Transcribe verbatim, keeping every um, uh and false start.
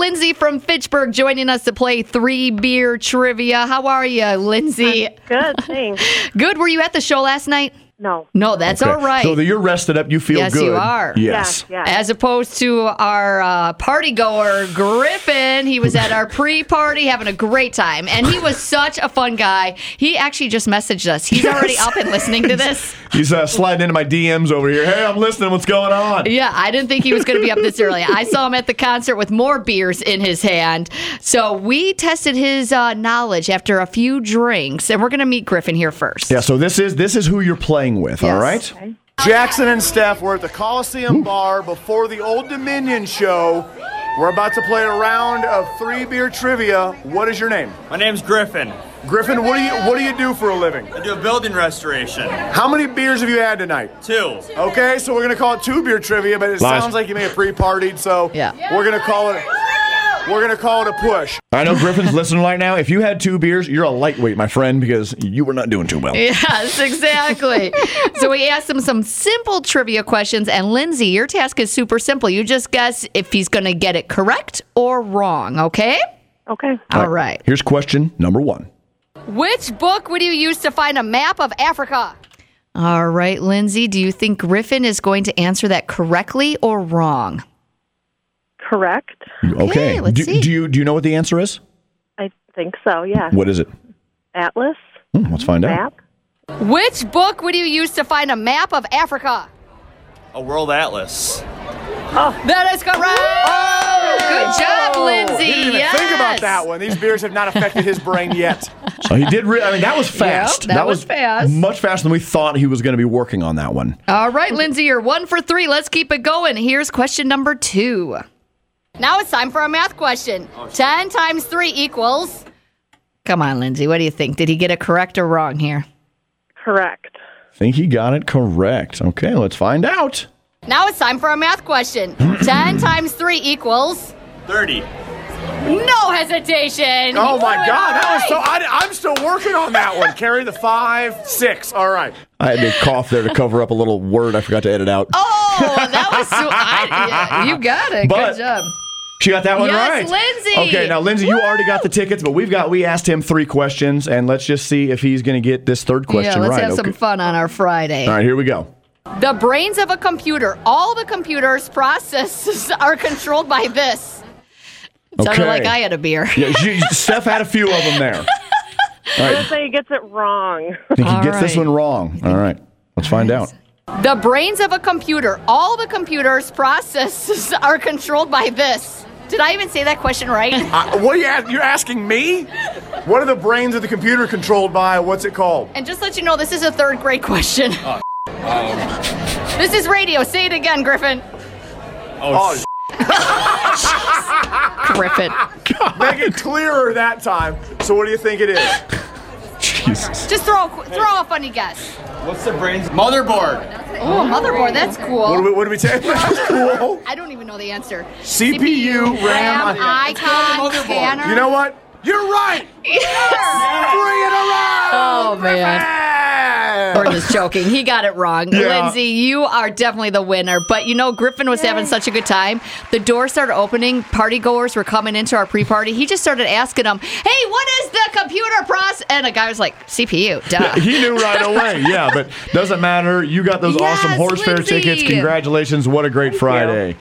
Lindsay from Fitchburg joining us to play three beer trivia. How are you, Lindsay? Good, thanks. Good. Were you at the show last night? No. No, that's Okay. all right. So that you're rested up, you feel Yes, good. you are. Yes. Yeah, yeah. As opposed to our uh, party goer, Griffin. He was at our pre-party having a great time. And he was such a fun guy. He actually just messaged us. He's already up and listening to this. He's uh, sliding into my D Ms over here. Hey, I'm listening. What's going on? Yeah, I didn't think he was going to be up this early. I saw him at the concert with more beers in his hand. So we tested his uh, knowledge after a few drinks. And we're going to meet Griffin here first. Yeah, so this is this is who you're playing with, Yes. all right? Okay. Jackson and Steph, we're at the Coliseum Bar before the Old Dominion show. We're about to play a round of three beer trivia. What is your name? My name's Griffin. Griffin, what do you what do you do for a living? I do a building restoration. How many beers have you had tonight? Two. Okay, so we're gonna call it two beer trivia, but it Lies. sounds like you may have pre-partied, so Yeah. we're gonna call it we're gonna call it a push. I know Griffin's listening right now. If you had two beers, you're a lightweight, my friend, because you were not doing too well. Yes, exactly. So we asked him some simple trivia questions. And Lindsay, your task is super simple. You just guess if he's going to get it correct or wrong, okay? Okay. All right. Here's question number one. Which book would you use to find a map of Africa? All right, Lindsay, do you think Griffin is going to answer that correctly or wrong? Correct. Okay. let's do, see. do you do you know what the answer is? I think so, yeah. What is it? Atlas, Hmm, let's find out. map. Which book would you use to find a map of Africa? A world atlas. That is correct. Good job, Lindsay. He didn't even yes. think about that one. These beers have not affected his brain yet. So he did. Re- I mean, that was fast. that was fast. Much faster than we thought he was going to be working on that one. All right, Lindsay, you're one for three. Let's keep it going. Here's question number two. Now it's time for a math question. Ten times three equals. Come on, Lindsay. What do you think? Did he get it correct or wrong here? Correct. I think he got it correct. Okay, let's find out. Now it's time for a math question. Ten times three equals. Thirty. No hesitation. Oh You my blew it God, that was right. so. I, I'm still working on that one. Carry the five, six. All right. I had to cough there to cover up a little word I forgot to edit out. Oh, that was so. I, yeah, you got it. But- Good job. She got that one Yes, right. Lindsay. Okay, now Lindsay, you already got the tickets, but we've got we asked him three questions, and let's just see if he's going to get this third question Yeah, let's right. have okay. some fun on our Friday. All right, here we go. The brains of a computer, all the computer's processes are controlled by this. It sounded Okay. like I had a beer. Yeah, she, Steph had a few of them there. All I'm right, going to say he gets it wrong. I think he All gets this right. one wrong. All right, let's find out. The brains of a computer, all the computer's processes are controlled by this. Did I even say that question right? Uh, what are you ask, You're asking me? What are the brains of the computer controlled by? What's it called? And just let you know, this is a third grade question. This is radio. Say it again, Griffin. Oh, Griffin. make it clearer that time. So what do you think it is? Jesus. Just throw a, throw a funny guess. What's the brains? Motherboard. Oh, motherboard. That's What do cool. we, what do we take? That's cool. I don't even know the answer. C P U, RAM. icon, scanner. You know what? You're right. Yes. Bring it around. Oh, man. man. We're just joking. He got it wrong. Yeah. Lindsay, you are definitely the winner. But you know, Griffin was having such a good time. The doors started opening. Party goers were coming into our pre-party. He just started asking them, hey, what is the computer process? And a guy was like, C P U, duh. He knew right away. Yeah, but doesn't matter. You got those Yes, awesome horse fair Lindsay. tickets. Congratulations. What a great Friday.